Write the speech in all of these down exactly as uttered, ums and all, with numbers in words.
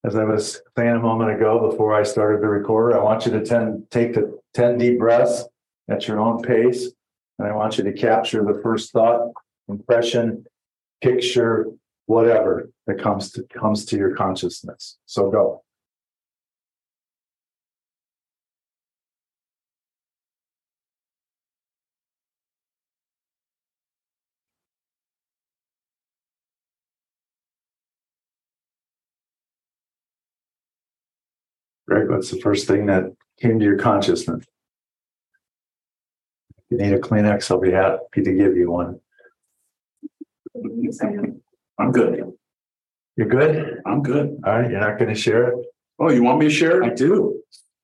As I was saying a moment ago before I started the recorder, I want you to ten, take the ten deep breaths at your own pace. And I want you to capture the first thought, impression, picture, whatever that comes to comes to your consciousness. So go. Greg, what's the first thing that came to your consciousness? If you need a Kleenex, I'll be happy to give you one. I'm good. You're good? I'm good. All right, you're not going to share it? Oh, you want me to share it? I do.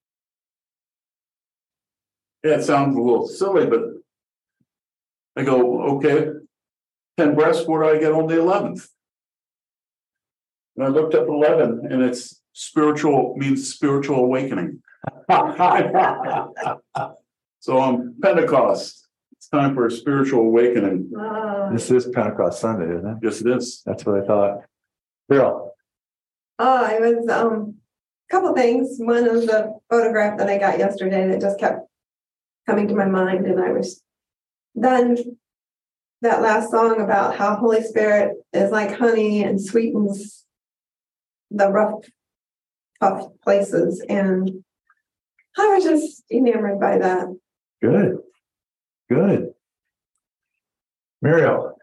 Yeah, it sounds a little silly, but I go, okay, ten breaths, where do I get on the eleventh? And I looked up eleven, and it's spiritual, means spiritual awakening. So on Pentecost, it's time for a spiritual awakening. Uh, This is Pentecost Sunday, isn't it? Yes, it is. That's what I thought. Bill. oh, it was um, a couple things. One was a photograph that I got yesterday that just kept coming to my mind, and I was then that last song about how Holy Spirit is like honey and sweetens the rough, tough places, and I was just enamored by that. Good. Good. Muriel.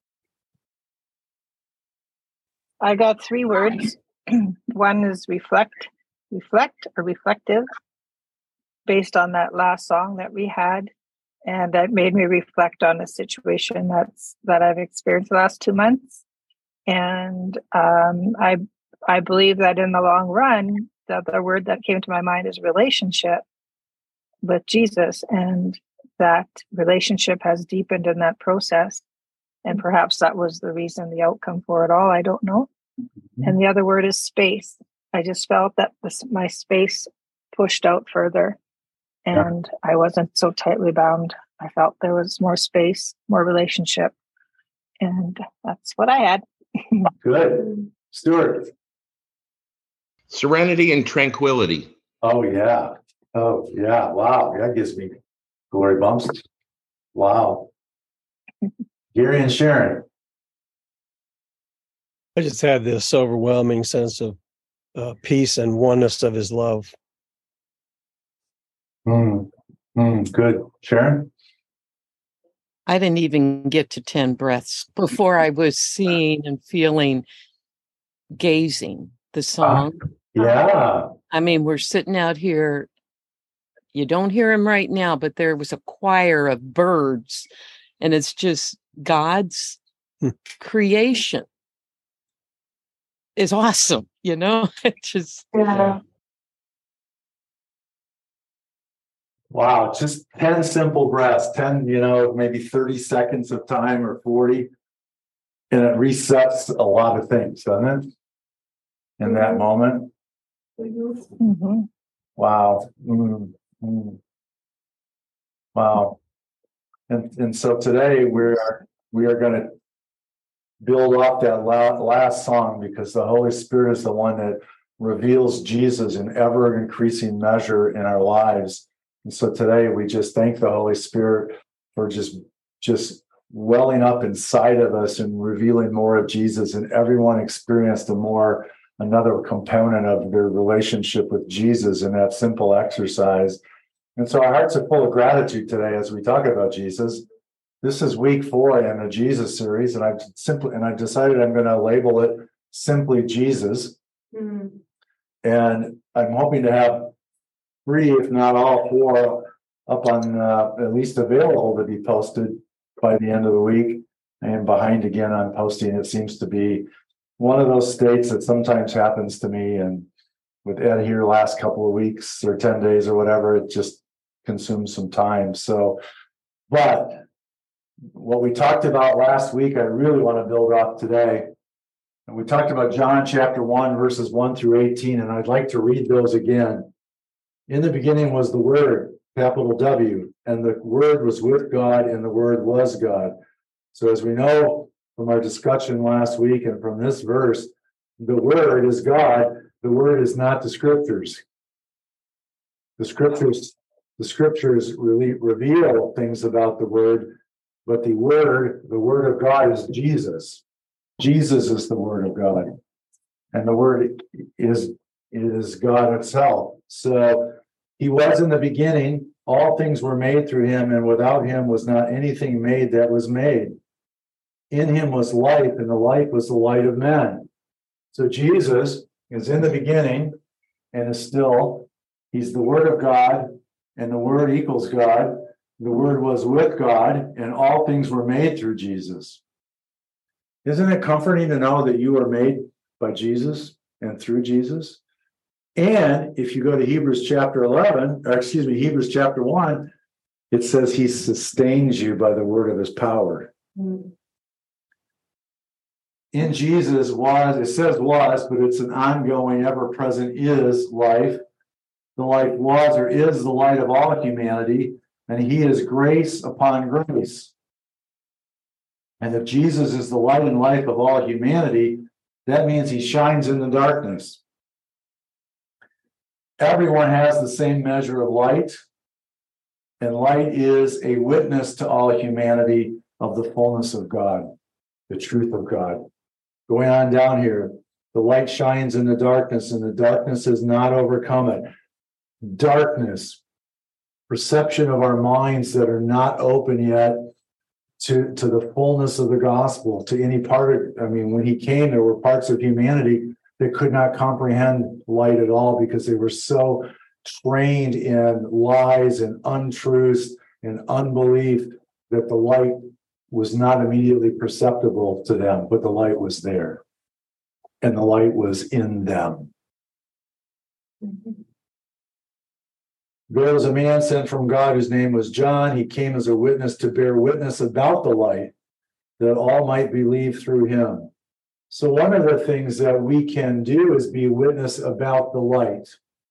I got three words. One is reflect, reflect or reflective, based on that last song that we had. And that made me reflect on a situation that's that I've experienced the last two months. And um, I I believe that in the long run, the other word that came to my mind is relationship with Jesus. And that relationship has deepened in that process. And perhaps that was the reason, the outcome for it all. I don't know. Mm-hmm. And the other word is space. I just felt that this, my space pushed out further, and yeah. I wasn't so tightly bound. I felt there was more space, more relationship. And that's what I had. Good. Stuart. Serenity and tranquility. Oh, yeah. Oh, yeah. Wow. That gives me glory bumps. Wow. Gary and Sharon. I just had this overwhelming sense of uh, peace and oneness of his love. Mm, mm, good. Sharon? I didn't even get to ten breaths before I was seeing and feeling, gazing the song. Uh, yeah. I mean, we're sitting out here. You don't hear him right now, but there was a choir of birds, and it's just God's creation is awesome, you know. It just yeah. Wow, just ten simple breaths, ten, you know, maybe thirty seconds of time or forty, and it resets a lot of things, doesn't it? In mm-hmm. that moment. Mm-hmm. Wow. Mm-hmm. Wow. And and so today we are we are going to build off that la- last song, because the Holy Spirit is the one that reveals Jesus in ever increasing measure in our lives. And so today we just thank the Holy Spirit for just just welling up inside of us and revealing more of Jesus, and everyone experienced a more another component of their relationship with Jesus in that simple exercise. And so our hearts are full of gratitude today as we talk about Jesus. This is week four in the Jesus series, and I've simply and I've decided I'm going to label it simply Jesus. Mm-hmm. And I'm hoping to have three, if not all four, up on uh, at least available to be posted by the end of the week. I am behind again on posting. It seems to be one of those states that sometimes happens to me, and with Ed here last couple of weeks or ten days or whatever, it just consumes some time. So, but what we talked about last week, I really want to build off today. And we talked about John chapter one, verses one through eighteen, and I'd like to read those again. In the beginning was the Word, capital W, and the Word was with God, and the Word was God. So as we know from our discussion last week and from this verse, the Word is God, the word is not the scriptures. The scriptures, the scriptures really reveal things about the word, but the word, the word of God is Jesus. Jesus is the word of God. And the word is, is God itself. So he was in the beginning, all things were made through him, and without him was not anything made that was made. In him was life, and the life was the light of men. So Jesus is in the beginning and is still, he's the word of God, and the word equals God. The word was with God, and all things were made through Jesus. Isn't it comforting to know that you are made by Jesus and through Jesus? And if you go to Hebrews chapter eleven, or excuse me, Hebrews chapter one, it says he sustains you by the word of his power. Mm. In Jesus was, it says was, but it's an ongoing, ever-present is life. The life was or is the light of all humanity, and he is grace upon grace. And if Jesus is the light and life of all humanity, that means he shines in the darkness. Everyone has the same measure of light, and light is a witness to all humanity of the fullness of God, the truth of God. Going on down here, the light shines in the darkness, and the darkness has not overcome it. Darkness, perception of our minds that are not open yet to, to the fullness of the gospel, to any part of, I mean, when he came, there were parts of humanity that could not comprehend light at all because they were so trained in lies and untruths and unbelief that the light was not immediately perceptible to them, but the light was there, and the light was in them. Mm-hmm. There was a man sent from God whose name was John. He came as a witness to bear witness about the light, that all might believe through him. So one of the things that we can do is be a witness about the light.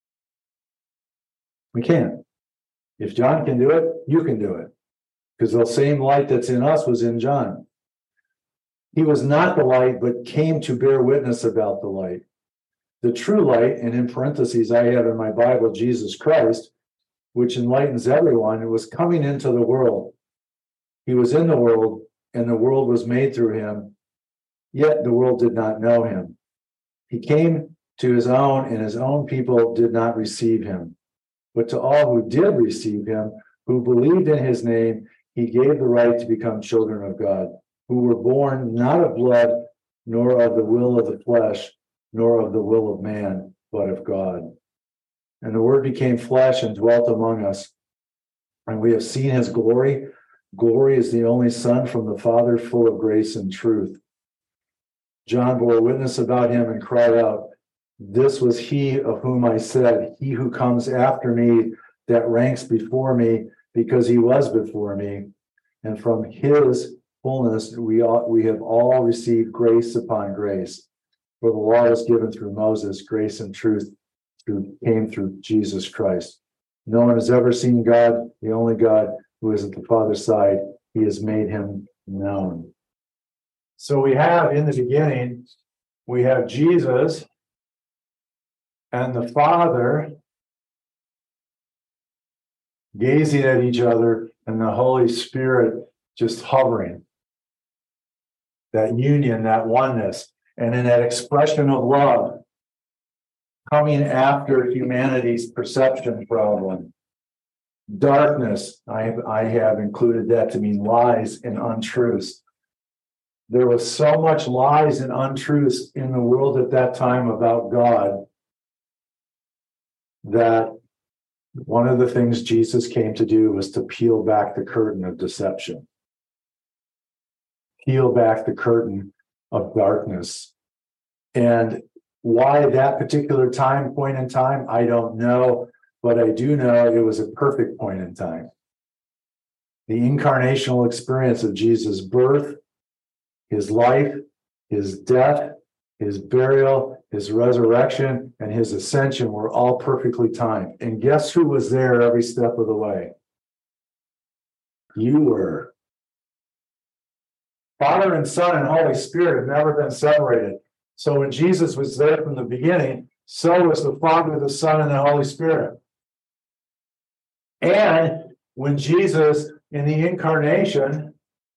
We can. If John can do it, you can do it. Because the same light that's in us was in John. He was not the light, but came to bear witness about the light. The true light, and in parentheses, I have in my Bible, Jesus Christ, which enlightens everyone, was coming into the world. He was in the world, and the world was made through him, yet the world did not know him. He came to his own, and his own people did not receive him. But to all who did receive him, who believed in his name, he gave the right to become children of God, who were born not of blood, nor of the will of the flesh, nor of the will of man, but of God. And the word became flesh and dwelt among us. And we have seen his glory. Glory is the only Son from the Father, full of grace and truth. John bore witness about him and cried out, "This was he of whom I said, he who comes after me, that ranks before me, because he was before me. And from his fullness we all, we have all received grace upon grace. For the law was given through Moses, grace and truth through, came through Jesus Christ. No one has ever seen God, the only God who is at the Father's side. He has made him known." So we have in the beginning, we have Jesus and the Father gazing at each other, and the Holy Spirit just hovering. That union, that oneness, and in that expression of love, coming after humanity's perception problem. Darkness, I have, I have included that to mean lies and untruths. There was so much lies and untruths in the world at that time about God that one of the things Jesus came to do was to peel back the curtain of deception, peel back the curtain of darkness. And why that particular time, point in time, I don't know, but I do know it was a perfect point in time. The incarnational experience of Jesus' birth, his life, his death, his burial, his resurrection, and his ascension were all perfectly timed. And guess who was there every step of the way? You were. Father and Son and Holy Spirit have never been separated. So when Jesus was there from the beginning, So is the Father, the Son, and the Holy Spirit. And when Jesus in the incarnation,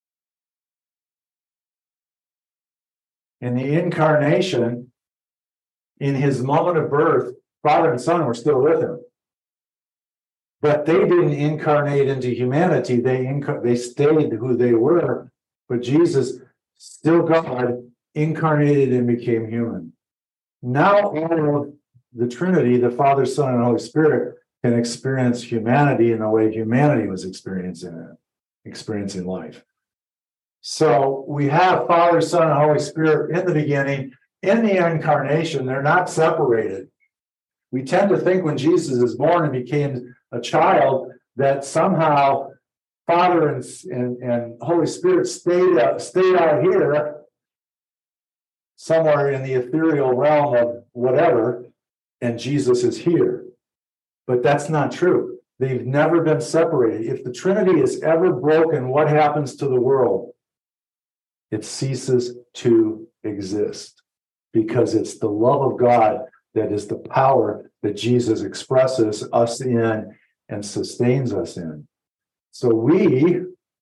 in the incarnation, in his moment of birth, Father and Son were still with him. But they didn't incarnate into humanity. They inca- they stayed who they were. But Jesus, still God, incarnated and became human. Now all of the Trinity, the Father, Son, and Holy Spirit, can experience humanity in the way humanity was experiencing it, experiencing life. So we have Father, Son, and Holy Spirit in the beginning. In the incarnation, they're not separated. We tend to think when Jesus is born and became a child that somehow Father and, and, and Holy Spirit stayed out, stayed out here somewhere in the ethereal realm of whatever, and Jesus is here. But that's not true. They've never been separated. If the Trinity is ever broken, what happens to the world? It ceases to exist, because it's the love of God that is the power that Jesus expresses us in and sustains us in. So we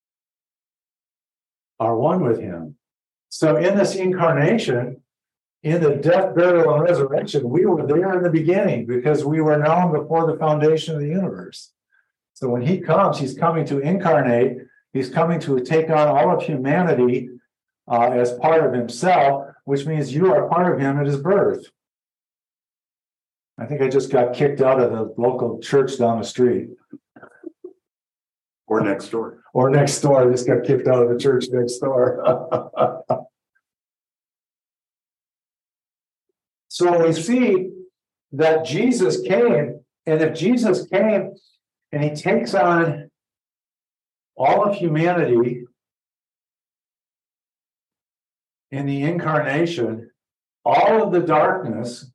are one with him. So in this incarnation, in the death, burial, and resurrection, we were there in the beginning because we were known before the foundation of the universe. So when he comes, he's coming to incarnate. He's coming to take on all of humanity uh, as part of himself, which means you are part of him at his birth. I think I just got kicked out of the local church down the street. Or next door. Or next door. I just got kicked out of the church next door. So we see that Jesus came, and if Jesus came and he takes on all of humanity in the incarnation, all of the darkness,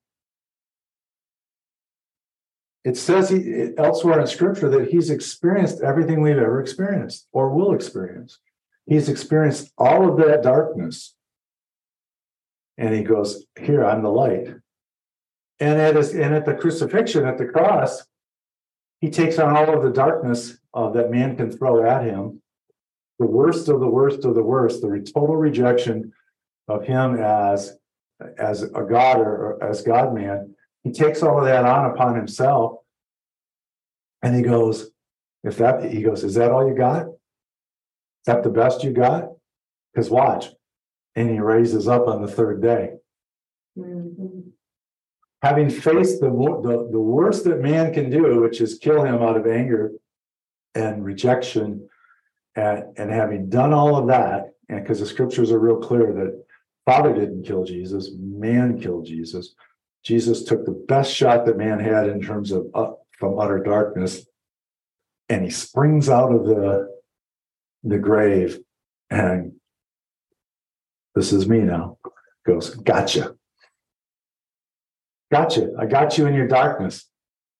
it says he, elsewhere in Scripture that he's experienced everything we've ever experienced or will experience. He's experienced all of that darkness. And he goes, here, I'm the light. And at, his, and at the crucifixion, at the cross, he takes on all of the darkness uh, that man can throw at him. The worst of the worst of the worst, the total rejection of him as, as a God or, or as God-man. He takes all of that on upon himself. And he goes, if that, he goes, is that all you got? Is that the best you got? Because watch. And he raises up on the third day. Mm-hmm. Having faced the, the, the worst that man can do, which is kill him out of anger and rejection, and, and having done all of that, and because the scriptures are real clear that Father didn't kill Jesus, man killed Jesus. Jesus took the best shot that man had in terms of up from utter darkness, and he springs out of the, the grave and this is me now. Goes, gotcha. Gotcha. I got you in your darkness.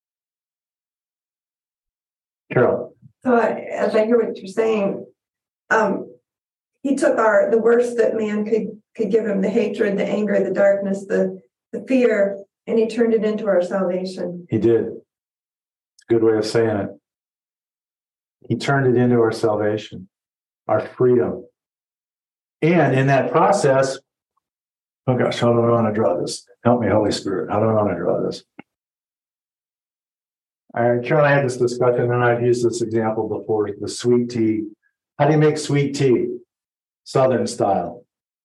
Carol. So I, as I hear what you're saying, um, he took our the worst that man could could give him, the hatred, the anger, the darkness, the, the fear, and he turned it into our salvation. He did. It's a good way of saying it. He turned it into our salvation, our freedom. And in that process, oh gosh, how do I want to draw this? Help me, Holy Spirit. How do I want to draw this? I, Carol, I had this discussion, and I've used this example before, the sweet tea. How do you make sweet tea? Southern style.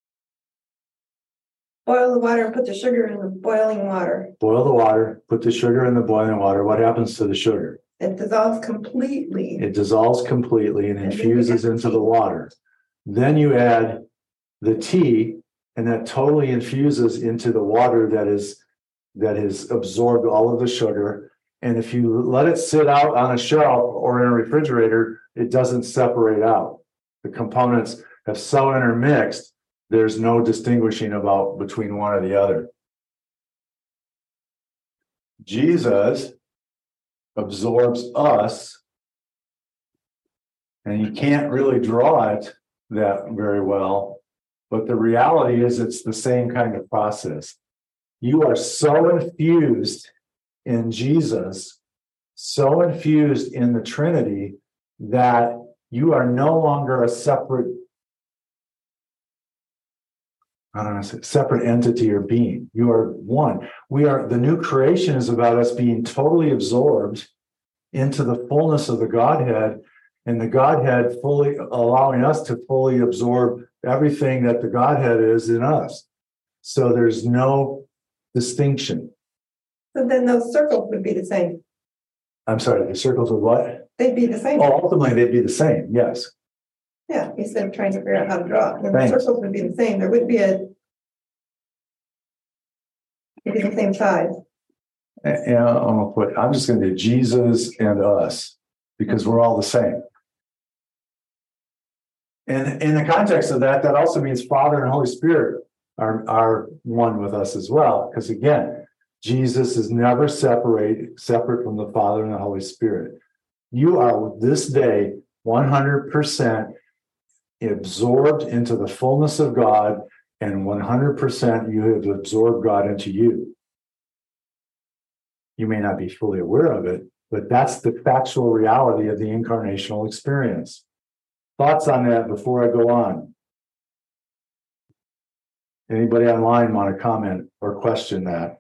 Boil the water and put the sugar in the boiling water. Boil the water, put the sugar in the boiling water. What happens to the sugar? It dissolves completely. It dissolves completely and infuses into the water. Then you add the tea, and that totally infuses into the water that is that has absorbed all of the sugar. And if you let it sit out on a shelf or in a refrigerator, it doesn't separate out. The components have so intermixed, there's no distinguishing about between one or the other. Jesus absorbs us, and you can't really draw it that very well, but the reality is it's the same kind of process. You are so infused in Jesus, so infused in the Trinity that you are no longer a separate, I don't know, separate entity or being. You are one. We are, the new creation is about us being totally absorbed into the fullness of the Godhead, and the Godhead fully allowing us to fully absorb everything that the Godhead is in us. So there's no distinction. So then those circles would be the same. I'm sorry, the circles of what? They'd be the same. Oh, ultimately they'd be the same, yes. Yeah, instead of trying to figure out how to draw it. Then the Thanks. circles would be the same. There wouldn't be a. It'd be the same size. And I'm gonna put, I'm just gonna do Jesus and us, because we're all the same. And in the context of that, that also means Father and Holy Spirit are, are one with us as well. Because again, Jesus is never separated, separate from the Father and the Holy Spirit. You are this day one hundred percent absorbed into the fullness of God, and one hundred percent you have absorbed God into you. You may not be fully aware of it, but that's the factual reality of the incarnational experience. Thoughts on that before I go on? Anybody online want to comment or question that?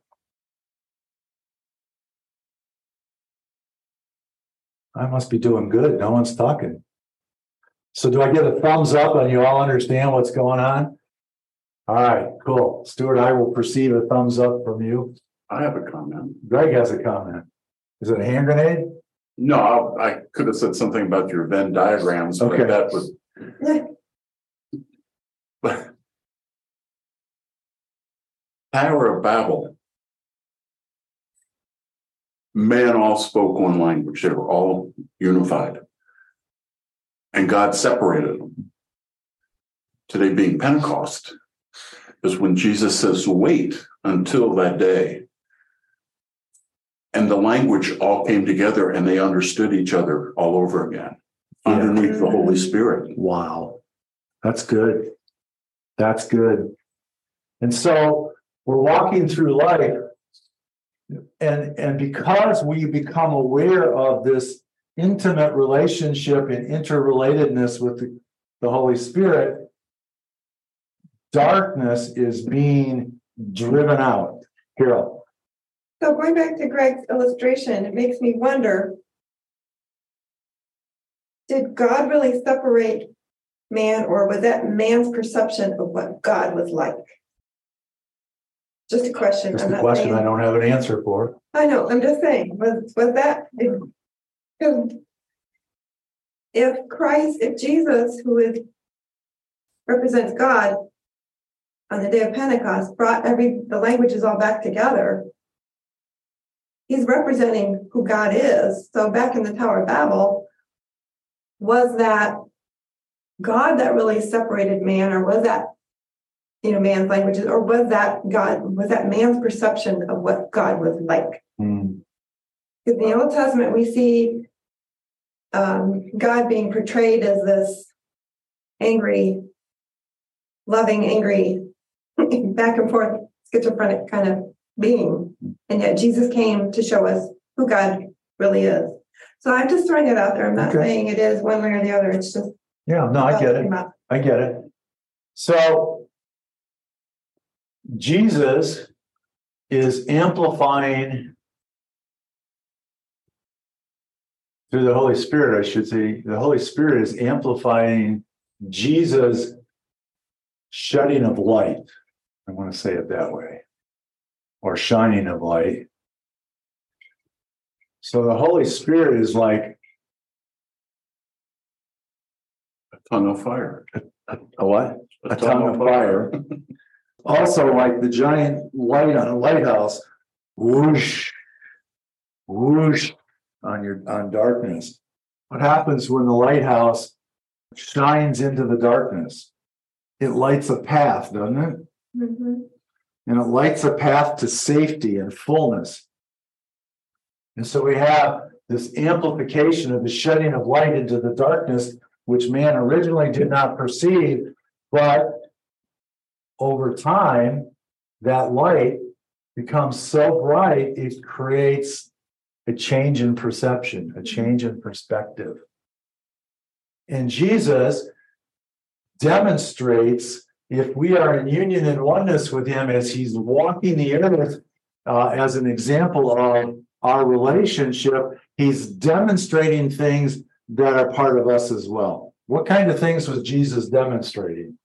I must be doing good. No one's talking. So do I get a thumbs up and you all understand what's going on? All right, cool. Stuart, I will perceive a thumbs up from you. I have a comment. Greg has a comment. Is it a hand grenade? No, I I could have said something about your Venn diagrams, but Okay. that was. Tower of Babel. Man all spoke one language. They were all unified. And God separated them. Today being Pentecost is when Jesus says, wait until that day. And the language all came together and they understood each other all over again Yeah. underneath the Holy Spirit. Wow. That's good. That's good. And so we're walking through life, and, and because we become aware of this intimate relationship and interrelatedness with the, the Holy Spirit, darkness is being driven out. Carol. So going back to Greg's illustration, it makes me wonder, did God really separate man, or was that man's perception of what God was like? Just a question. Just I'm a not question saying- I don't have an answer for. I know, I'm just saying, was, was that, if, if Christ, if Jesus, who is, represents God on the day of Pentecost, brought every, the languages all back together, he's representing who God is. So back in the Tower of Babel, was that God that really separated man, or was that, you know, man's languages, or was that God, was that man's perception of what God was like? Hmm. In the Old Testament, we see um, God being portrayed as this angry, loving, angry, back and forth, schizophrenic kind of being. And yet Jesus came to show us who God really is. So I'm just throwing it out there. I'm not Okay. saying it is one way or the other. It's just. Yeah, no, I get it. about- I get it. So Jesus is amplifying through the Holy Spirit, I should say. The Holy Spirit is amplifying Jesus' shedding of light. I want to say it that way, or shining of light. So the Holy Spirit is like A tongue of fire. a what? A tongue of fire. Also, like the giant light on a lighthouse, whoosh, whoosh on your on darkness. What happens when the lighthouse shines into the darkness? It lights a path, doesn't it? Mhm. And it lights a path to safety and fullness. And so we have this amplification of the shedding of light into the darkness, which man originally did not perceive, but over time, that light becomes so bright, it creates a change in perception, a change in perspective. And Jesus demonstrates, if we are in union and oneness with him as he's walking the earth, uh, as an example of our relationship, he's demonstrating things that are part of us as well. What kind of things was Jesus demonstrating?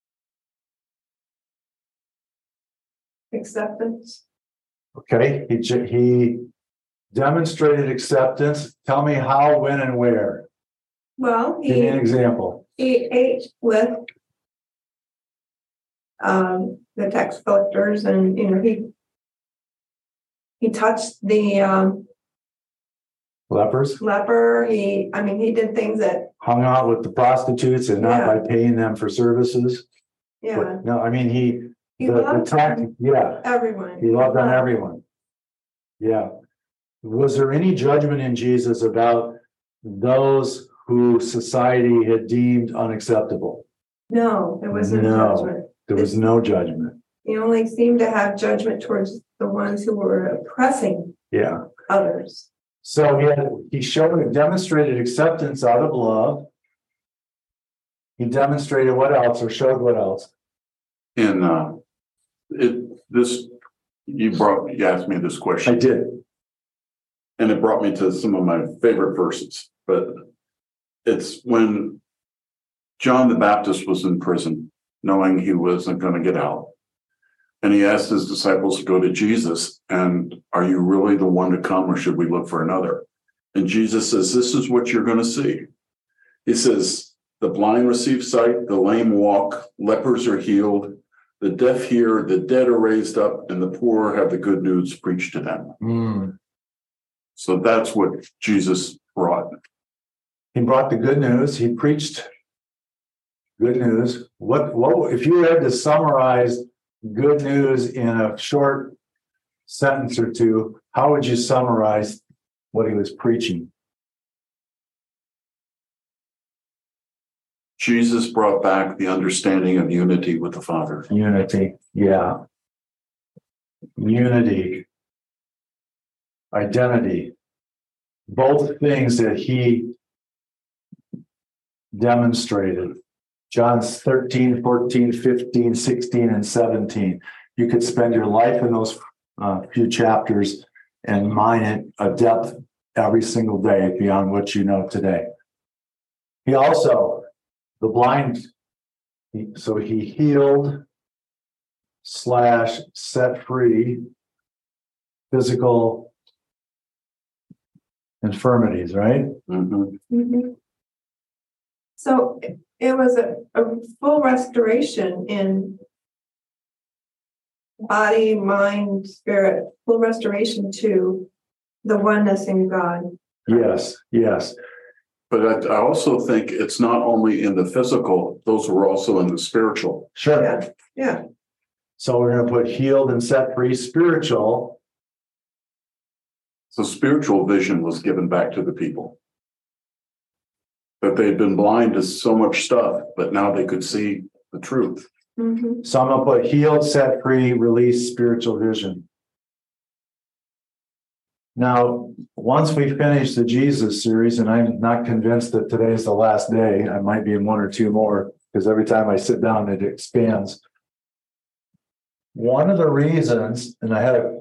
Acceptance. Okay, he, he demonstrated acceptance. Tell me how, when, and where. Well, Give me an he, example. he ate with um, the tax collectors, and you know he he touched the um, Lepers leper. He, I mean, he did things that, hung out with the prostitutes and not Yeah. by paying them for services. yeah, But no, I mean, he, he the, the loved tax, yeah, everyone. he loved on everyone. Yeah. Was there any judgment in Jesus about those who society had deemed unacceptable? No, there was no, No. judgment. There was no judgment. He only seemed to have judgment towards the ones who were oppressing Yeah. others. So he had, he showed and demonstrated acceptance out of love. He demonstrated what else, or showed what else? And uh, it this you brought you asked me this I question, did. and it brought me to some of my favorite verses. But it's when John the Baptist was in prison, knowing he wasn't going to get out, and he asked his disciples to go to Jesus, and are you really the one to come, or should we look for another? And Jesus says, this is what you're going to see. He says, the blind receive sight, the lame walk, lepers are healed, the deaf hear, the dead are raised up, and the poor have the good news preached to them. Mm. So that's what Jesus brought. He brought the good news. He preached good news. What, what, if you had to summarize good news in a short sentence or two, how would you summarize what he was preaching? Jesus brought back the understanding of unity with the Father. Unity. Yeah. Unity. Identity. Both things that he demonstrated. John thirteen, fourteen, fifteen, sixteen, and seventeen. You could spend your life in those uh, few chapters and mine it a depth every single day beyond what you know today. He also, the blind, he, so he healed slash set free physical infirmities, right? Mhm. Mhm. So it- it was a, a full restoration in body, mind, spirit, full restoration to the oneness in God. Yes, yes. But I, I also think it's not only in the physical, those were also in the spiritual. Sure. Yeah, yeah. So we're going to put healed and set free spiritual. So spiritual vision was given back to the people. That they'd been blind to so much stuff, but now they could see the truth. Mhm. So I'm going to put healed, set free, release spiritual vision. Now, once we finish the Jesus series, and I'm not convinced that today is the last day, I might be in one or two more, because every time I sit down, it expands. One of the reasons, and I had a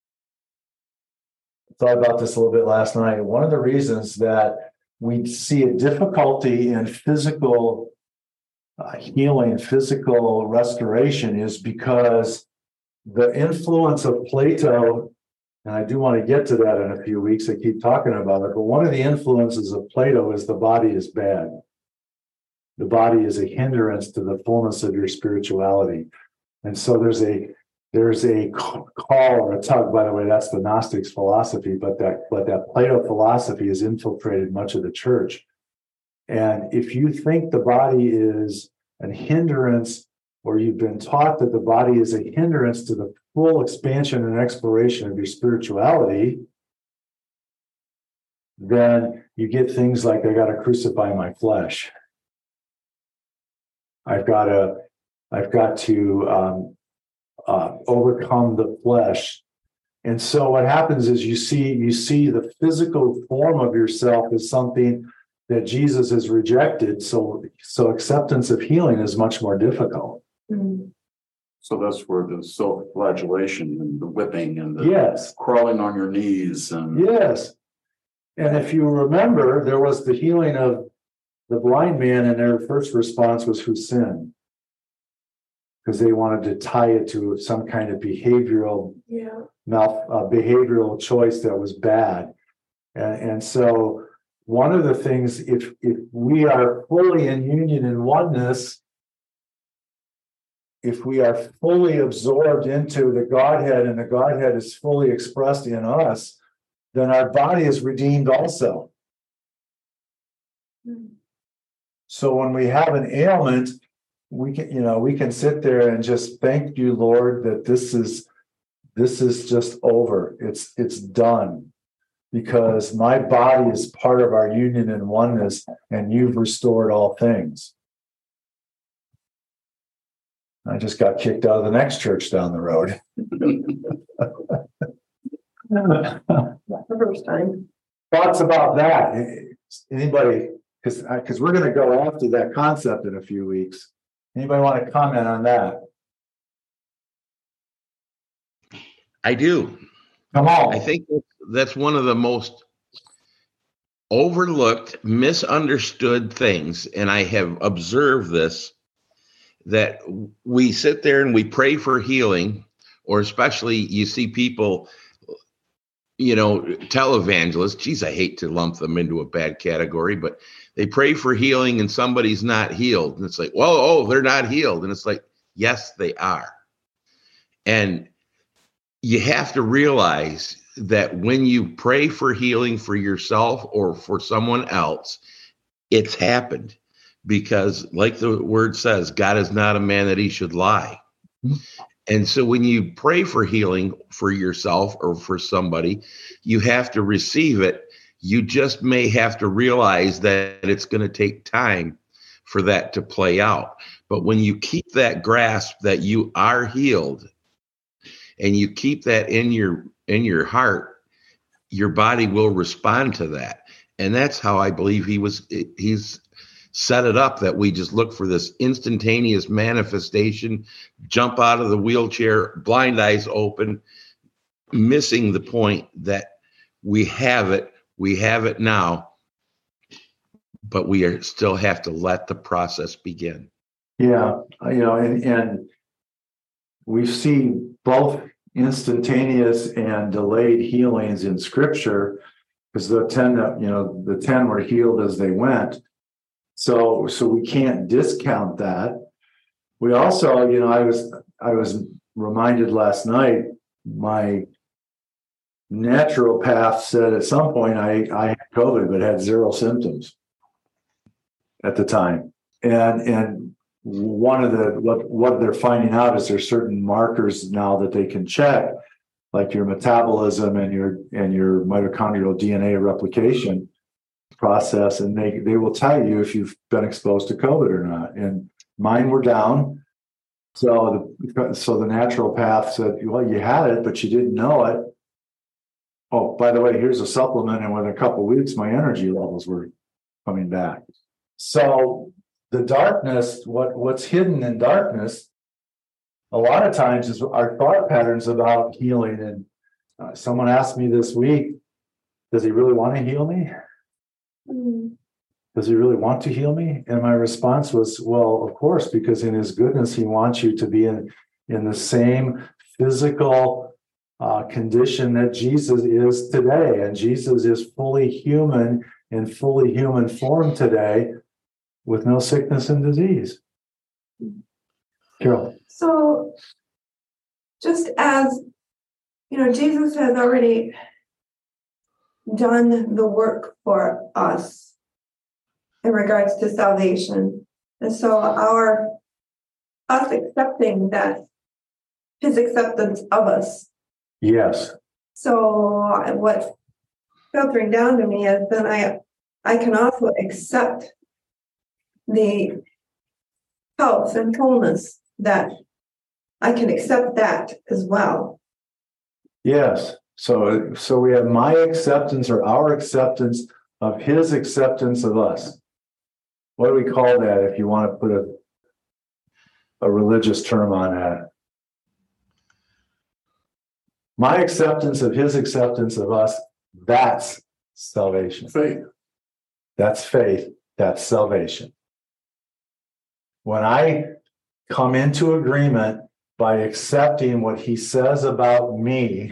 thought about this a little bit last night, one of the reasons that we see a difficulty in physical uh, healing, physical restoration, is because the influence of Plato, and I do want to get to that in a few weeks, I keep talking about it, but one of the influences of Plato is the body is bad. The body is a hindrance to the fullness of your spirituality. And so there's a there's a call or a tug, by the way, that's the Gnostics philosophy, but that but that Plato philosophy has infiltrated much of the church. And if you think the body is a hindrance, or you've been taught that the body is a hindrance to the full expansion and exploration of your spirituality, then you get things like, I got to crucify my flesh. I've got to, I've got to um, uh, overcome the flesh. And so what happens is you see, you see the physical form of yourself as something that Jesus has rejected. So, so acceptance of healing is much more difficult. Mm. So that's where the self-flagellation and the whipping and the Yes. crawling on your knees and Yes. And if you remember, there was the healing of the blind man, and their first response was who sinned? Because they wanted to tie it to some kind of behavioral Yeah. mal, uh, behavioral choice that was bad. And, and so one of the things, if if we are fully in union and oneness, if we are fully absorbed into the Godhead and the Godhead is fully expressed in us, then our body is redeemed also. Mm. So when we have an ailment, we can, you know, we can sit there and just thank you, Lord, that this is this is just over. It's it's done. Because my body is part of our union and oneness, and you've restored all things. I just got kicked out of the next church down the road. That's the first time. Thoughts about that? Anybody? Because because we're going to go after that concept in a few weeks. Anybody want to comment on that? I do. Come on. I think that's one of the most overlooked, misunderstood things. And I have observed this, that we sit there and we pray for healing, or especially you see people, you know, televangelists. Geez, I hate to lump them into a bad category, but they pray for healing and somebody's not healed. And it's like, well, oh, they're not healed. And it's like, yes, they are. And you have to realize that when you pray for healing for yourself or for someone else, it's happened. Because like the word says, God is not a man that he should lie. Mm-hmm. And so when you pray for healing for yourself or for somebody, you have to receive it. You just may have to realize that it's going to take time for that to play out. But when you keep that grasp that you are healed, and you keep that in your in your heart, your body will respond to that. And that's how I believe he was he's set it up, that we just look for this instantaneous manifestation, jump out of the wheelchair, blind eyes open, missing the point that we have it, we have it now, but we are still have to let the process begin. Yeah, you know, and and we see both instantaneous and delayed healings in Scripture, because the ten that, you know, the ten were healed as they went. So, so we can't discount that. We also, you know, I was I was reminded last night, my naturopath said at some point I I had COVID but had zero symptoms at the time, and and. One of the what what they're finding out is there's certain markers now that they can check, like your metabolism and your and your mitochondrial D N A replication process, and they they will tell you if you've been exposed to COVID or not. And mine were down, so the so the naturopath said, well, you had it, but you didn't know it. Oh, by the way, here's a supplement, and within a couple of weeks, my energy levels were coming back. So. The darkness, what, what's hidden in darkness, a lot of times is our thought patterns about healing. And uh, someone asked me this week, does he really want to heal me? Mm. Does he really want to heal me? And my response was, well, of course, because in his goodness, he wants you to be in, in the same physical uh, condition that Jesus is today. And Jesus is fully human in fully human form today, with no sickness and disease. Carol. So just as, you know, Jesus has already done the work for us in regards to salvation. And so our us accepting that, his acceptance of us. Yes. So what's filtering down to me is then I I can also accept the health and wholeness that I can accept that as well. Yes. So, so we have my acceptance or our acceptance of his acceptance of us. What do we call that if you want to put a, a religious term on that? My acceptance of his acceptance of us, that's salvation. Faith. That's faith. That's salvation. When I come into agreement by accepting what he says about me,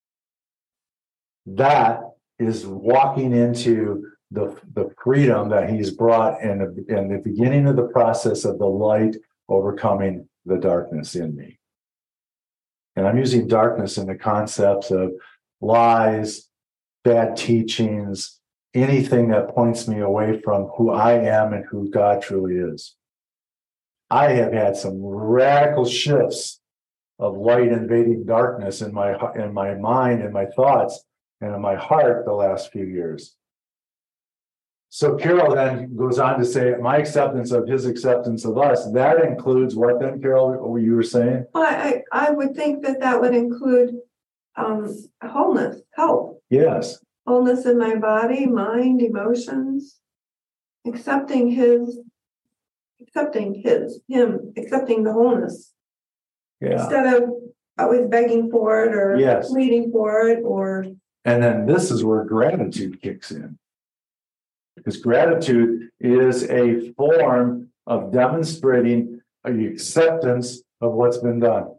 that is walking into the, the freedom that he's brought in the, in the beginning of the process of the light overcoming the darkness in me. And I'm using darkness in the concepts of lies, bad teachings, anything that points me away from who I am and who God truly is. I have had some radical shifts of light invading darkness in my in my mind and my thoughts and in my heart the last few years. So Carol then goes on to say, my acceptance of his acceptance of us, that includes what then, Carol, what you were saying? I, I, I would think that that would include um, wholeness, health. Yes. Wholeness in my body, mind, emotions, accepting his, accepting his, him, accepting the wholeness. Yeah. Instead of always begging for it or yes. pleading for it or. And then this is where gratitude kicks in. Because gratitude is a form of demonstrating the acceptance of what's been done.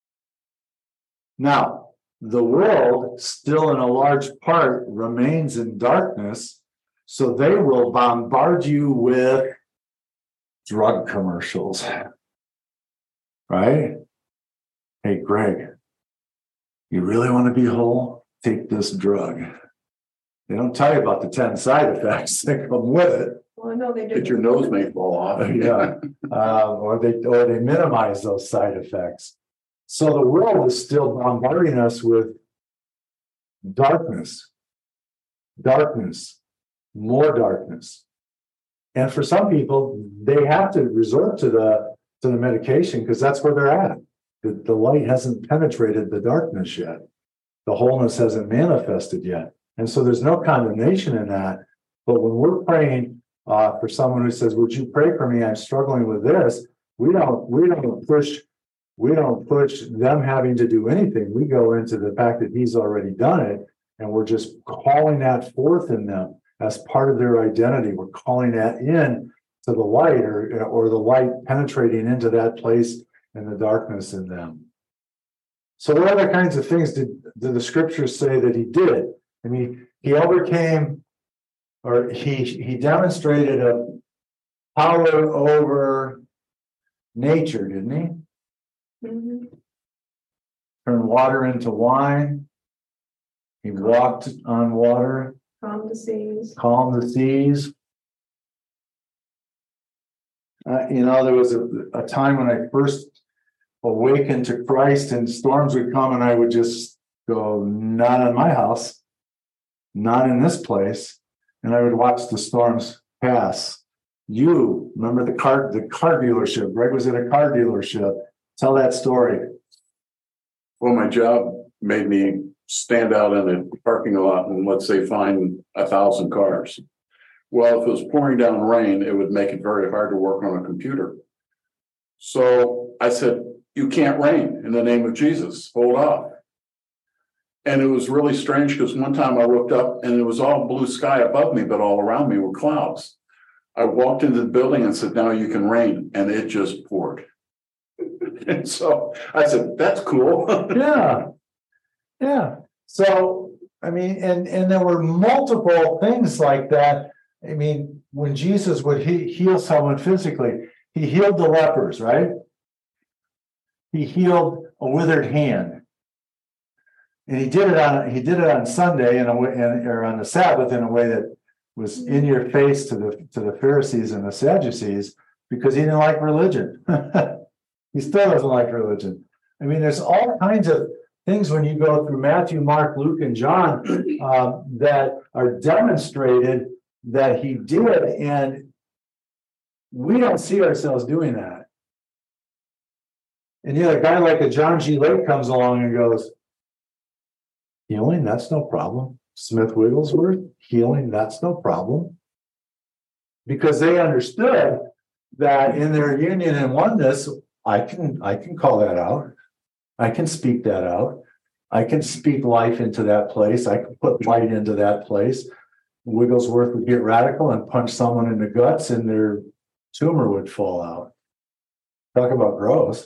Now, the world still in a large part remains in darkness, so they will bombard you with drug commercials. Right? Hey, Greg, you really want to be whole? Take this drug. They don't tell you about the ten side effects that come with it. Well, no, they do. That your nose may fall off. Yeah, uh, or they or they minimize those side effects. So the world is still bombarding us with darkness, darkness, more darkness, and for some people, they have to resort to the to the medication because that's where they're at. The, the light hasn't penetrated the darkness yet. The wholeness hasn't manifested yet. And so there's no condemnation in that. But when we're praying uh, for someone who says, would you pray for me? I'm struggling with this. We don't, we don't push, we don't push them having to do anything. We go into the fact that he's already done it. And we're just calling that forth in them as part of their identity. We're calling that in to the light or, or the light penetrating into that place and the darkness in them. So what other kinds of things did, did the scriptures say that he did? I mean, he overcame, or he he demonstrated a power over nature, didn't he? Mm-hmm. Turned water into wine. He walked on water. Calm the seas. Calmed the seas. Uh, you know, there was a, a time when I first awakened to Christ and storms would come and I would just go, not in my house. Not in this place, and I would watch the storms pass. You remember the car, the car dealership. Greg was at a car dealership. Tell that story. Well, my job made me stand out in a parking lot and let's say find a thousand cars. Well, if it was pouring down rain, it would make it very hard to work on a computer. So I said, you can't rain in the name of Jesus. Hold off. And it was really strange because one time I looked up and it was all blue sky above me, but all around me were clouds. I walked into the building and said, now you can rain. And it just poured. And so I said, that's cool. Yeah. Yeah. So, I mean, and, and there were multiple things like that. I mean, when Jesus would he, heal someone physically, he healed the lepers, right? He healed a withered hand. And he did it on he did it on Sunday in a way, and, or on the Sabbath in a way that was in your face to the to the Pharisees and the Sadducees because he didn't like religion. He still doesn't like religion. I mean, there's all kinds of things when you go through Matthew, Mark, Luke, and John uh, that are demonstrated that he did, and we don't see ourselves doing that. And yet a guy like a John G. Lake comes along and goes, healing, that's no problem. Smith Wigglesworth, healing, that's no problem. Because they understood that in their union and oneness, I can I can call that out. I can speak that out. I can speak life into that place. I can put light into that place. Wigglesworth would get radical and punch someone in the guts and their tumor would fall out. Talk about gross,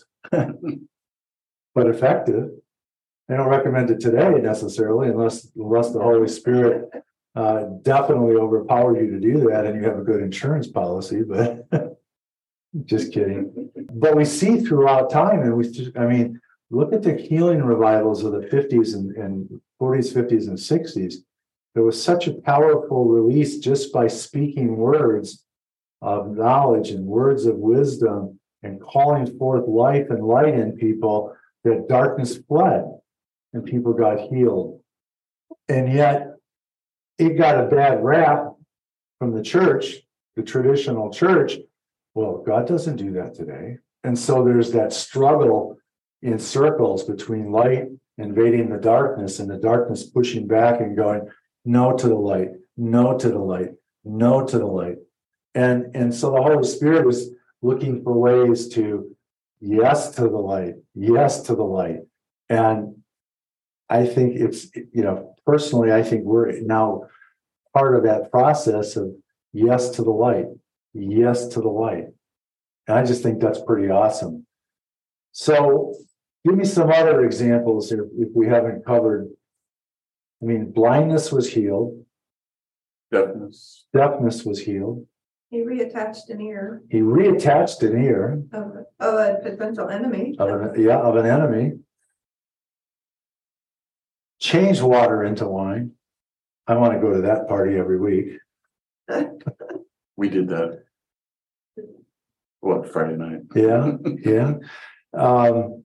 but effective. I don't recommend it today necessarily, unless unless the Holy Spirit uh, definitely overpower you to do that and you have a good insurance policy, but just kidding. But we see throughout time, and we just, I mean, look at the healing revivals of the fifties and, and forties, fifties, and sixties. There was such a powerful release just by speaking words of knowledge and words of wisdom and calling forth life and light in people that darkness fled and people got healed. And yet it got a bad rap from the church, the traditional church. Well, God doesn't do that today. And so there's that struggle in circles between light invading the darkness and the darkness pushing back and going, no to the light, no to the light, no to the light. And, and so the Holy Spirit is looking for ways to yes to the light, yes to the light. And I think it's, you know, personally, I think we're now part of that process of yes to the light, yes to the light. And I just think that's pretty awesome. So give me some other examples if, if we haven't covered. I mean, blindness was healed. Deafness. Deafness was healed. He reattached an ear He reattached an ear of, of a potential enemy. of an, yeah, of an enemy. Changed water into wine. I want to go to that party every week. We did that. What, Friday night? Yeah, yeah. Um,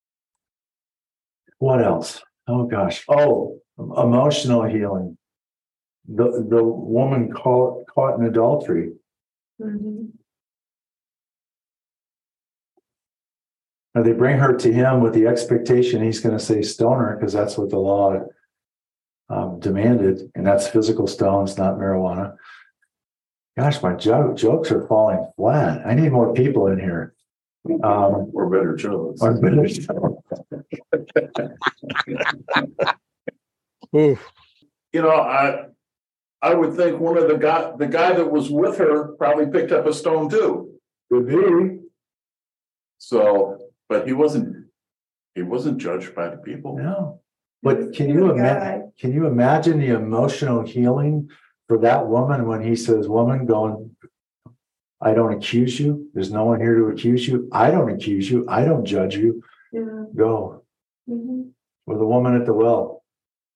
what else? Oh gosh. Oh, emotional healing. The the woman caught caught in adultery. Mhm. Now they bring her to him with the expectation he's going to say stone her because that's what the law um, demanded, and that's physical stones, not marijuana. Gosh, my jo- jokes are falling flat. I need more people in here. Um, Or better jokes. or better- Ooh, You know, I I would think one of the guy the guy that was with her probably picked up a stone too. Could be. So, but he wasn't he wasn't judged by the people. No. But can you Good imagine? guy. Can you imagine the emotional healing for that woman when he says, "Woman, going, I don't accuse you. There's no one here to accuse you. I don't accuse you. I don't judge you. Yeah. Go." Mhm. Or the woman at the well.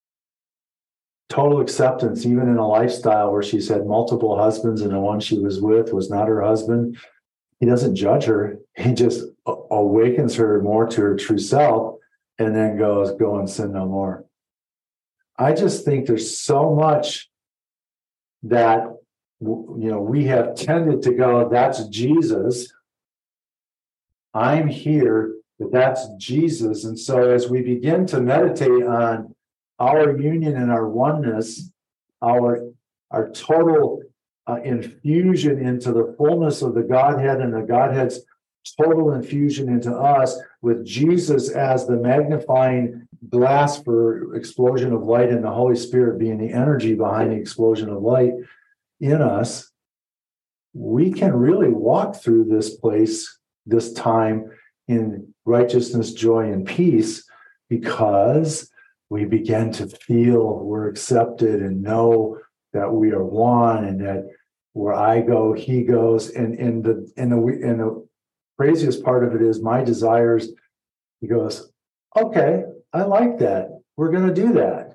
Total acceptance, even in a lifestyle where she's had multiple husbands and the one she was with was not her husband. He doesn't judge her. He just a- awakens her more to her true self and then goes, go and sin no more. I just think there's so much that, w- you know, we have tended to go, that's Jesus. I'm here, but that's Jesus. And so as we begin to meditate on our union and our oneness, our, our total uh, infusion into the fullness of the Godhead and the Godhead's total infusion into us with Jesus as the magnifying glass for explosion of light and the Holy Spirit being the energy behind the explosion of light in us, we can really walk through this place, this time in righteousness, joy, and peace because we begin to feel we're accepted and know that we are one and that where I go, he goes. And in the in the in the craziest part of it is my desires. He goes, okay, I like that. We're going to do that.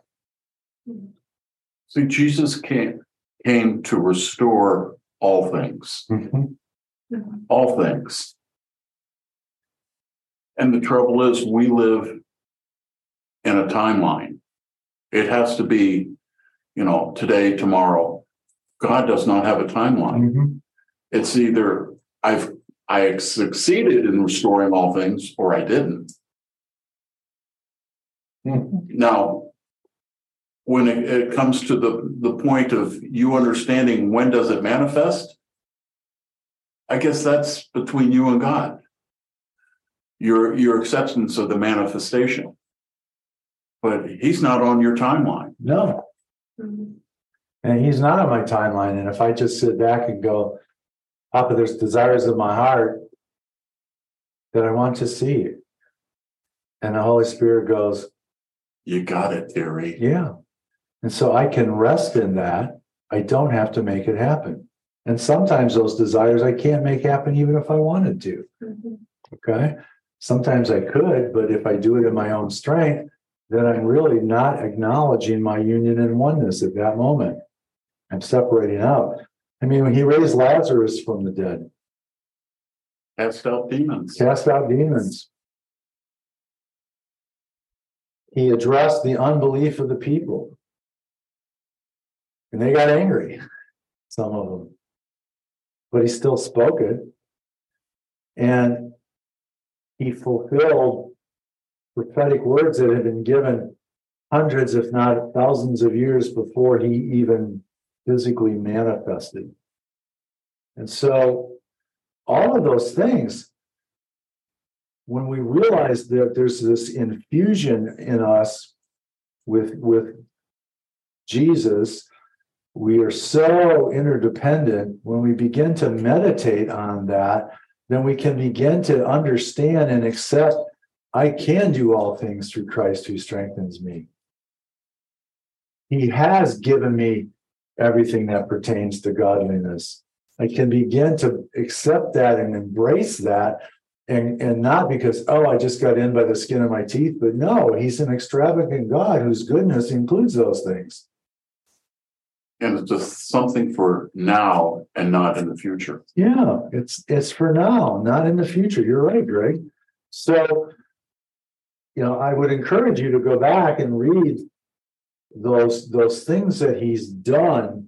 See, Jesus came came to restore all things. Mhm. All things. And the trouble is we live in a timeline. It has to be, you know, today, tomorrow. God does not have a timeline. Mhm. It's either I've I succeeded in restoring all things, or I didn't. Hmm. Now, when it, it comes to the, the point of you understanding when does it manifest, I guess that's between you and God. Your, your acceptance of the manifestation. But he's not on your timeline. No. Mhm. And he's not on my timeline. And if I just sit back and go, Papa, there's desires of my heart that I want to see. And the Holy Spirit goes, You got it, Terry. yeah. And so I can rest in that. I don't have to make it happen. And sometimes those desires I can't make happen even if I wanted to. Mhm. Okay. Sometimes I could, but if I do it in my own strength, then I'm really not acknowledging my union and oneness at that moment. I'm separating out. I mean, when he raised Lazarus from the dead, Cast out demons. cast out demons, he addressed the unbelief of the people. And they got angry, some of them. But he still spoke it. And he fulfilled prophetic words that had been given hundreds, if not thousands of years before he even physically manifested. And so all of those things, when we realize that there's this infusion in us with, with Jesus, we are so interdependent. When we begin to meditate on that, then we can begin to understand and accept, I can do all things through Christ who strengthens me. He has given me everything that pertains to godliness. I can begin to accept that and embrace that, and, and not because, oh, I just got in by the skin of my teeth, but no, he's an extravagant God whose goodness includes those things. And it's just something for now and not in the future. Yeah, it's it's for now, not in the future. You're right, Greg. So, you know, I would encourage you to go back and read those those things that he's done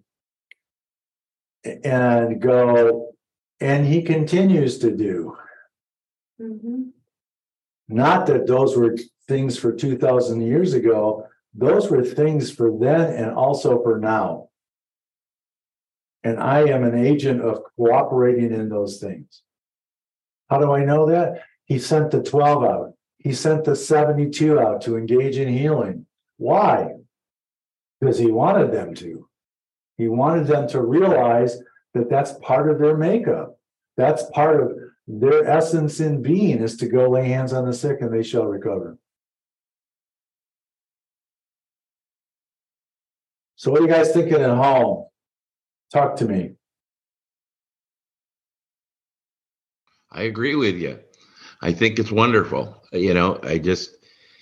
and go, and he continues to do. Mhm. Not that those were things for two thousand years ago. Those were things for then and also for now. And I am an agent of cooperating in those things. How do I know that? He sent the twelve out. He sent the seventy-two out to engage in healing. Why? Because he wanted them to. He wanted them to realize that that's part of their makeup. That's part of their essence in being, is to go lay hands on the sick and they shall recover. So what are you guys thinking at home? Talk to me. I agree with you. I think it's wonderful. You know, I just,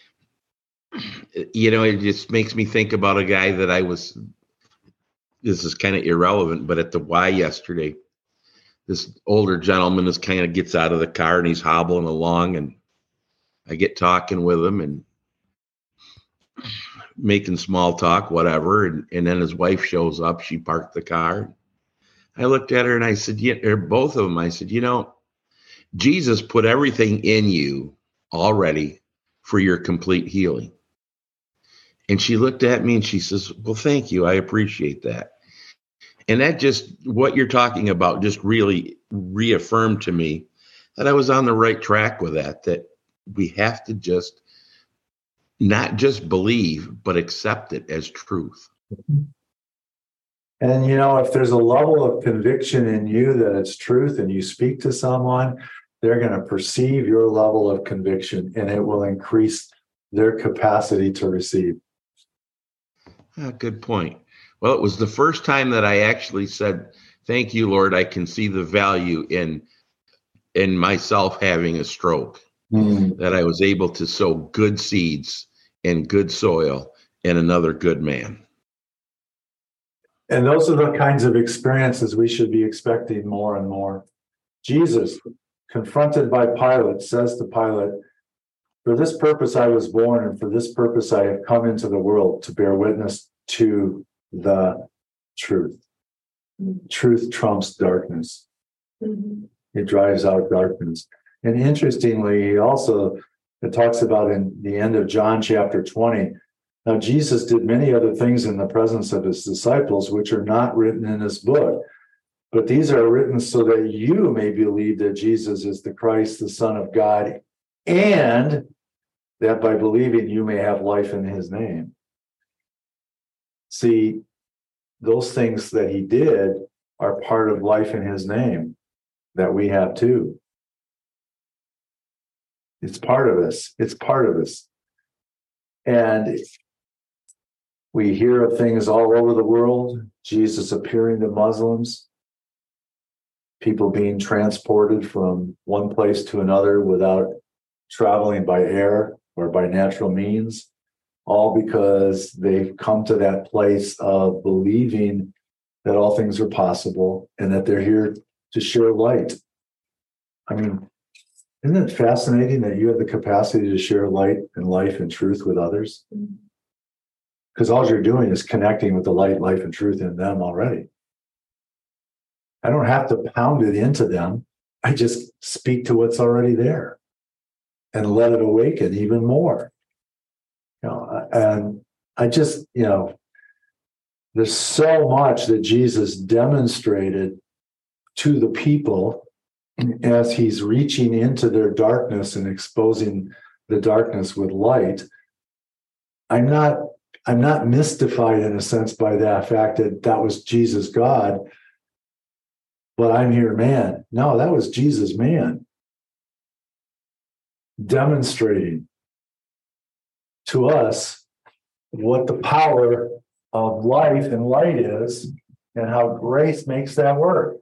you know, it just makes me think about a guy that I was, this is kind of irrelevant, but at the Y yesterday, this older gentleman is kind of gets out of the car and he's hobbling along, and I get talking with him and making small talk, whatever. And, and then his wife shows up. She parked the car. I looked at her and I said, yeah, or both of them, I said, you know, Jesus put everything in you already for your complete healing. And she looked at me and she says, well, thank you. I appreciate that. And that just, what you're talking about just really reaffirmed to me that I was on the right track with that, that we have to just not just believe, but accept it as truth. And, you know, if there's a level of conviction in you that it's truth and you speak to someone, they're going to perceive your level of conviction and it will increase their capacity to receive. Ah, good point. Well, it was the first time that I actually said, thank you, Lord. I can see the value in, in myself having a stroke, mm. that I was able to sow good seeds in good soil in another good man. And those are the kinds of experiences we should be expecting more and more. Jesus, confronted by Pilate, says to Pilate, for this purpose I was born, and for this purpose I have come into the world, to bear witness to the truth. Mm-hmm. Truth trumps darkness. Mm-hmm. It drives out darkness. And interestingly, he also it talks about in the end of John chapter twenty. Now, Jesus did many other things in the presence of his disciples, which are not written in this book. But these are written so that you may believe that Jesus is the Christ, the Son of God, and that by believing you may have life in his name. See, those things that he did are part of life in his name that we have too. It's part of us. It's part of us. And we hear of things all over the world, Jesus appearing to Muslims, people being transported from one place to another without traveling by air or by natural means, all because they've come to that place of believing that all things are possible and that they're here to share light. I mean, isn't it fascinating that you have the capacity to share light and life and truth with others? Because all you're doing is connecting with the light, life, and truth in them already. I don't have to pound it into them. I just speak to what's already there and let it awaken even more. You know, and I just, you know, there's so much that Jesus demonstrated to the people as he's reaching into their darkness and exposing the darkness with light. I'm not, I'm not mystified in a sense by that fact that that was Jesus God, but I'm here man. No, that was Jesus man, demonstrating to us what the power of life and light is and how grace makes that work.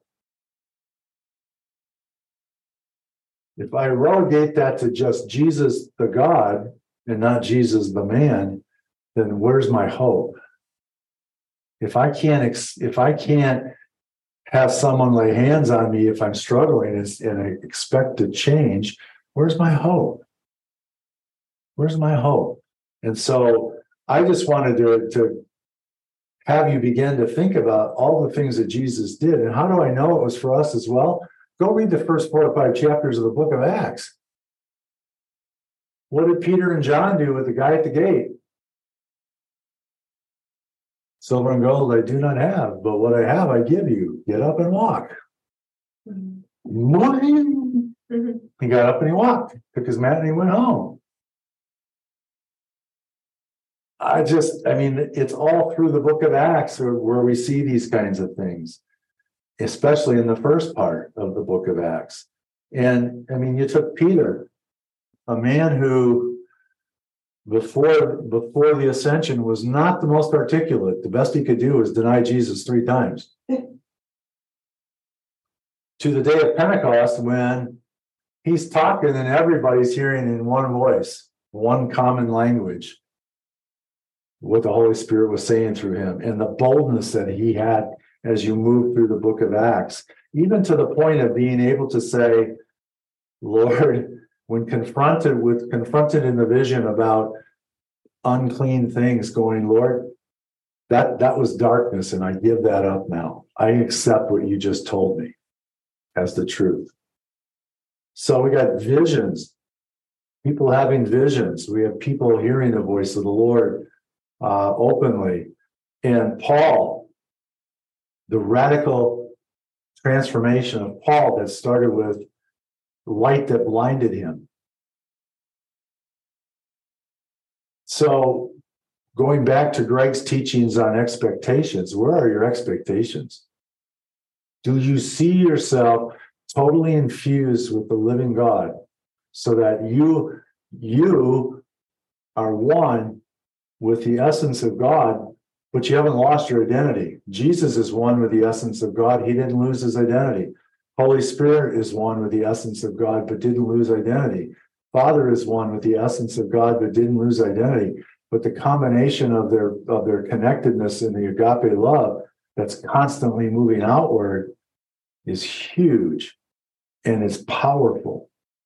If I relegate that to just Jesus the God and not Jesus the man, then where's my hope? If I can't, ex- if I can't have someone lay hands on me if I'm struggling and, and I expect to change, where's my hope? Where's my hope? And so I just wanted to, to have you begin to think about all the things that Jesus did. And how do I know it was for us as well? Go read the first four or five chapters of the book of Acts. What did Peter and John do with the guy at the gate? Silver and gold I do not have, but what I have I give you. Get up and walk. Morning. Mm-hmm. He got up and he walked, took his mat and he went home. I just, I mean, it's all through the book of Acts where, where we see these kinds of things, especially in the first part of the book of Acts. And I mean, you took Peter, a man who before before the ascension was not the most articulate. The best he could do was deny Jesus three times. To the day of Pentecost, when he's talking and everybody's hearing in one voice, one common language, what the Holy Spirit was saying through him, and the boldness that he had as you move through the book of Acts, even to the point of being able to say, Lord, when confronted with confronted in the vision about unclean things, going, Lord, that that was darkness, and I give that up now. I accept what you just told me as the truth. So we got visions, people having visions. We have people hearing the voice of the Lord uh, openly. And Paul, the radical transformation of Paul that started with light that blinded him. So going back to Greg's teachings on expectations, where are your expectations? Do you see yourself totally infused with the living God so that you, you are one with the essence of God, but you haven't lost your identity? Jesus is one with the essence of God. He didn't lose his identity. Holy Spirit is one with the essence of God, but didn't lose identity. Father is one with the essence of God, but didn't lose identity. But the combination of their of their connectedness in the agape love that's constantly moving outward is huge and it's powerful.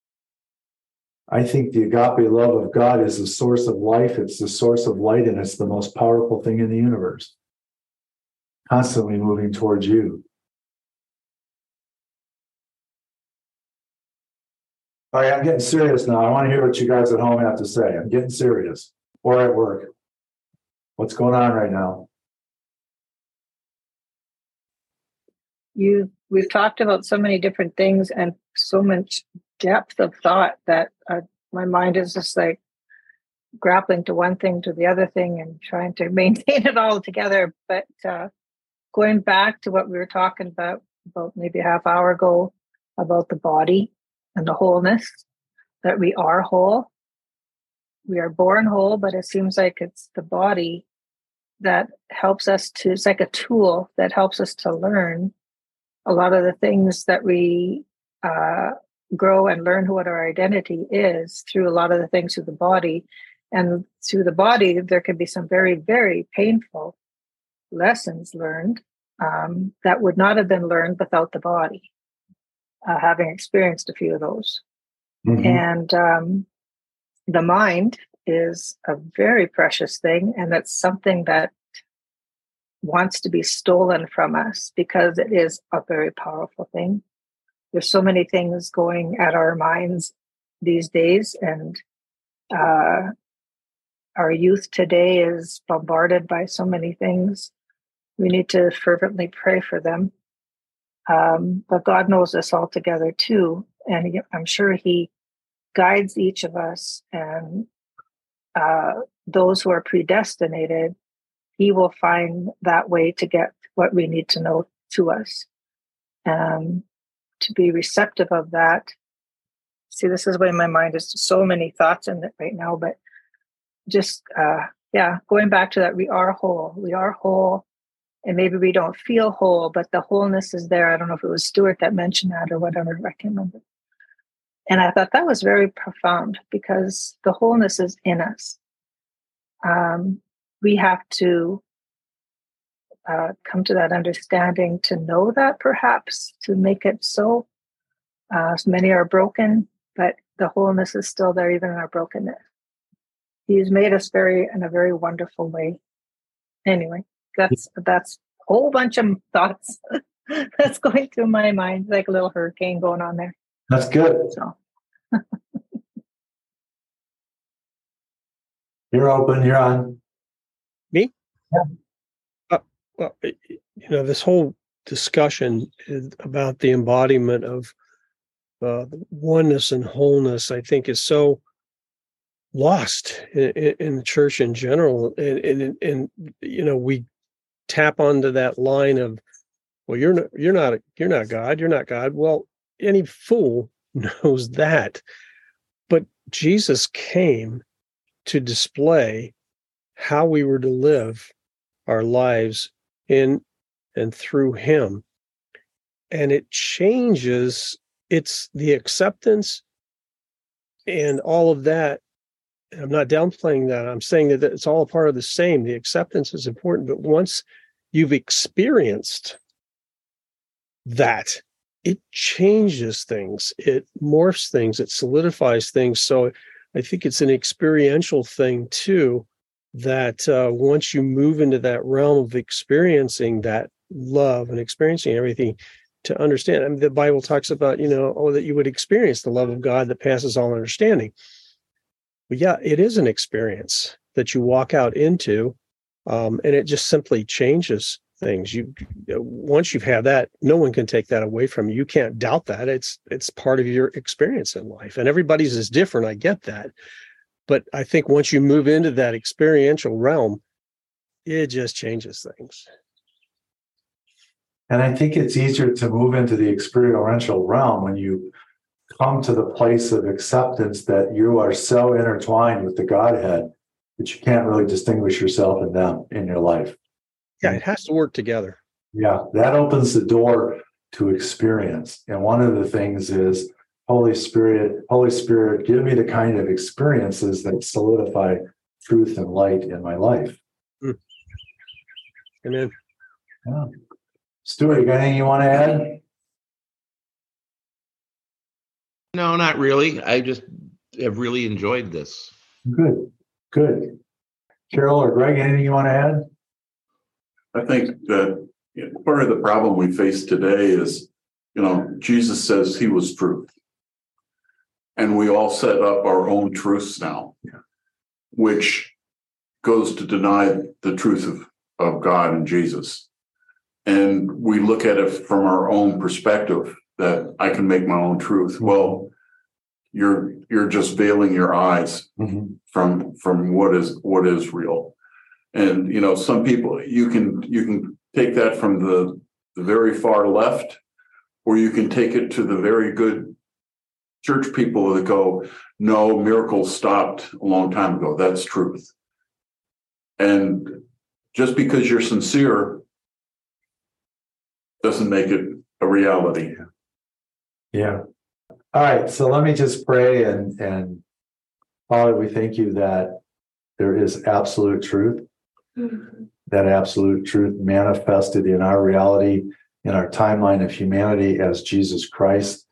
I think the agape love of God is the source of life. It's the source of light, and it's the most powerful thing in the universe. Constantly moving towards you. All right, I'm getting serious now. I want to hear what you guys at home have to say. I'm getting serious. Or at work. What's going on right now? You, we've talked about so many different things and so much depth of thought that uh, my mind is just like grappling to one thing to the other thing and trying to maintain it all together. But uh, going back to what we were talking about, about maybe a half hour ago, about the body and the wholeness, that we are whole. We are born whole, but it seems like it's the body that helps us to, it's like a tool that helps us to learn a lot of the things that we uh, grow and learn what our identity is through a lot of the things through the body. And through the body, there can be some very, very painful lessons learned um, that would not have been learned without the body, uh, having experienced a few of those. Mm-hmm. And um, the mind is a very precious thing, and it's something that wants to be stolen from us because it is a very powerful thing. There's so many things going at our minds these days, and uh, our youth today is bombarded by so many things. We need to fervently pray for them. Um, but God knows us all together too, and he, I'm sure He guides each of us, and uh, those who are predestinated, He will find that way to get what we need to know to us. Um, to be receptive of that. See, this is why my mind is so many thoughts in it right now, but just, uh, yeah, going back to that, we are whole. We are whole, and maybe we don't feel whole, but the wholeness is there. I don't know if it was Stuart that mentioned that or whatever, I can't remember. And I thought that was very profound because the wholeness is in us. Um, we have to uh, come to that understanding to know that, perhaps, to make it so. Uh, so many are broken, but the wholeness is still there even in our brokenness. He's made us very in a very wonderful way. Anyway, that's that's a whole bunch of thoughts that's going through my mind, like a little hurricane going on there. That's good. So you're open. You're on. Me? Yeah. Uh, well, you know, this whole discussion is about the embodiment of uh, oneness and wholeness, I think, is so lost in, in the church in general. And, and, and, you know, we tap onto that line of, well, you're not, you're not, you're not God. You're not God. Well, any fool knows that. But Jesus came to display how we were to live our lives in and through Him. And it changes, it's the acceptance and all of that. I'm not downplaying that. I'm saying that it's all a part of the same. The acceptance is important, but once you've experienced that, it changes things, it morphs things, it solidifies things. So I think it's an experiential thing too, that uh, once you move into that realm of experiencing that love and experiencing everything, to understand. I mean, the Bible talks about, you know, oh, that you would experience the love of God that passes all understanding. But yeah, it is an experience that you walk out into, um, and it just simply changes things. You once you've had that, no one can take that away from you. You can't doubt that. It's it's part of your experience in life, and everybody's is different. I get that, but I think once you move into that experiential realm, it just changes things. And I think it's easier to move into the experiential realm when you come to the place of acceptance that you are so intertwined with the Godhead that you can't really distinguish yourself in them in your life. Yeah, it has to work together. Yeah, that opens the door to experience. And one of the things is, Holy Spirit, Holy Spirit, give me the kind of experiences that solidify truth and light in my life. Mm. Amen. Yeah. Stuart, you got anything you want to add? No, not really. I just have really enjoyed this. Good, good. Carol or Greg, anything you want to add? I think that you know, part of the problem we face today is, you know, Jesus says He was truth. And we all set up our own truths now, Yeah. which goes to deny the truth of, of God and Jesus. And we look at it from our own perspective that I can make my own truth. Well, you're you're just veiling your eyes Mhm. from from what is what is real. And you know, some people you can you can take that from the, the very far left, or you can take it to the very good church people that go, no, miracles stopped a long time ago. That's truth. And just because you're sincere doesn't make it a reality. Yeah. All right. So let me just pray and, and Father, we thank you that there is absolute truth, Mhm. that absolute truth manifested in our reality, in our timeline of humanity as Jesus Christ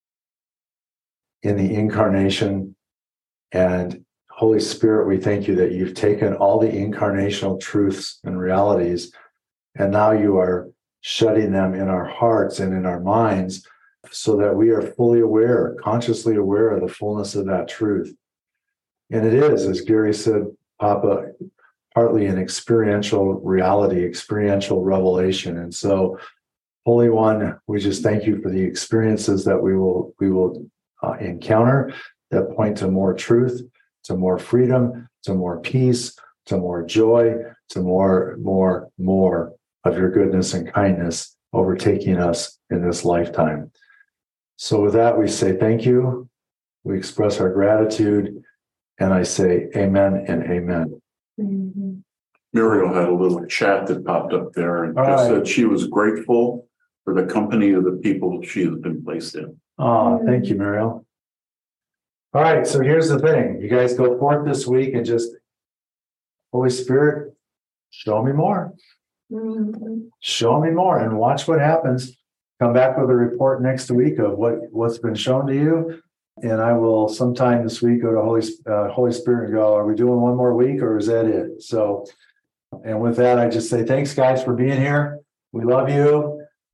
in the incarnation. And Holy Spirit, we thank you that you've taken all the incarnational truths and realities, and now you are shutting them in our hearts and in our minds so that we are fully aware, consciously aware of the fullness of that truth. And it is, as Gary said, Papa, partly an experiential reality, experiential revelation. And so, Holy One, we just thank you for the experiences that we will we will uh, encounter that point to more truth, to more freedom, to more peace, to more joy, to more, more, more of your goodness and kindness overtaking us in this lifetime. So with that, we say thank you. We express our gratitude, and I say amen and amen. Mhm. Muriel had a little chat that popped up there and All just right. said she was grateful for the company of the people she has been placed in. Oh, thank you, Muriel. All right, so here's the thing. You guys go forth this week and just, Holy Spirit, show me more. Mhm. Show me more and watch what happens. Come back with a report next week of what, what's been shown to you. And I will sometime this week go to Holy, uh, Holy Spirit and go, are we doing one more week or is that it? So, and with that, I just say thanks, guys, for being here. We love you.